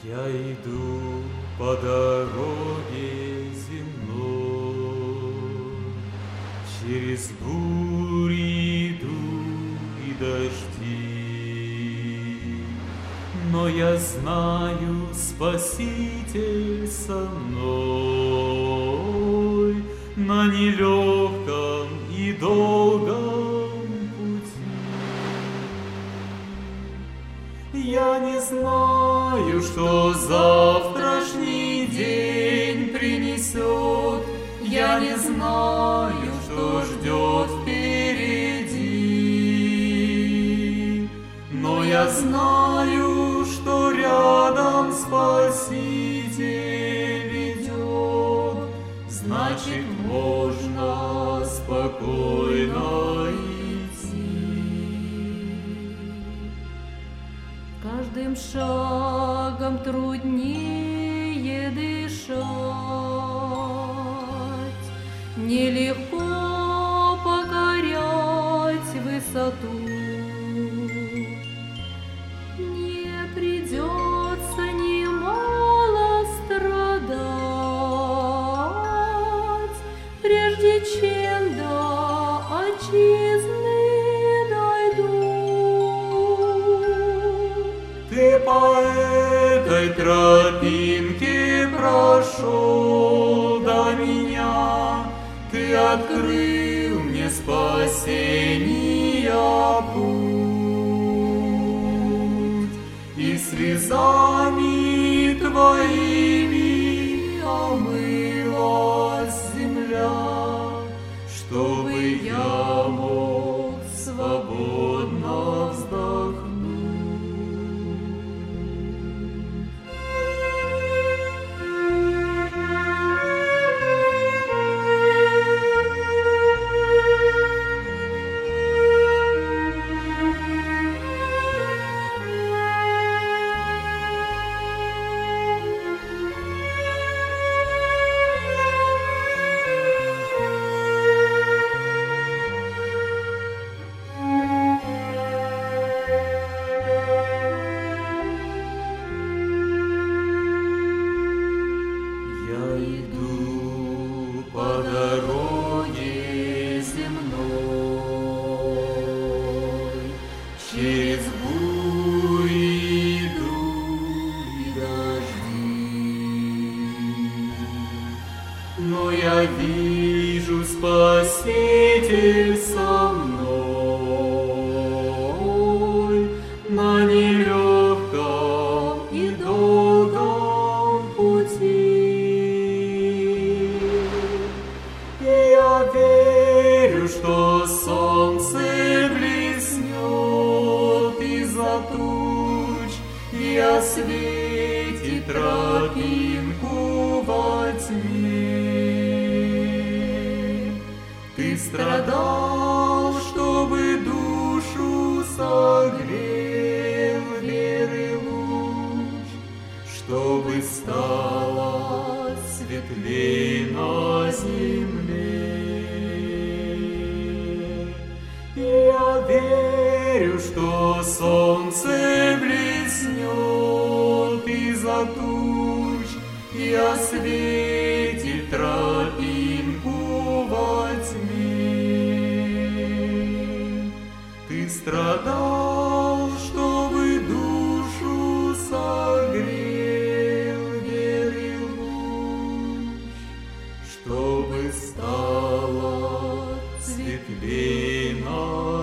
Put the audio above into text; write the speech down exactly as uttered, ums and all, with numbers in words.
Я иду по дороге земной, через бури иду и дожди, но я знаю, Спаситель со мной на нелегком и долгом пути. Я не знаю, что завтрашний день принесет, я не знаю, что ждет впереди, но я знаю, что рядом Спаситель идет, значит, можно спокойно идти. Каждым шагом труднее дышать, нелегко покорять высоту. Не придется немало страдать, прежде чем до отчизны дойду. Ты по этой тропинке прошел до меня, ты открыл мне спасения путь, и слезами твоими омылась земля, чтобы я мог свободно вздохнуть. Иду по дороге земной, через бури иду и дожди, но я вижу, Спаситель со мной на нелегком и долгом пути. Я верю, что солнце блеснет из-за туч и осветит тропинку во тьме. Ты страдал, чтобы душу согрел веры луч, чтобы стало светлей на земле. Я верю, что солнце блеснет из-за туч и осветит тропинку во тьме. Ты страдал, чтобы душу согрел веры луч, чтобы стало светлей на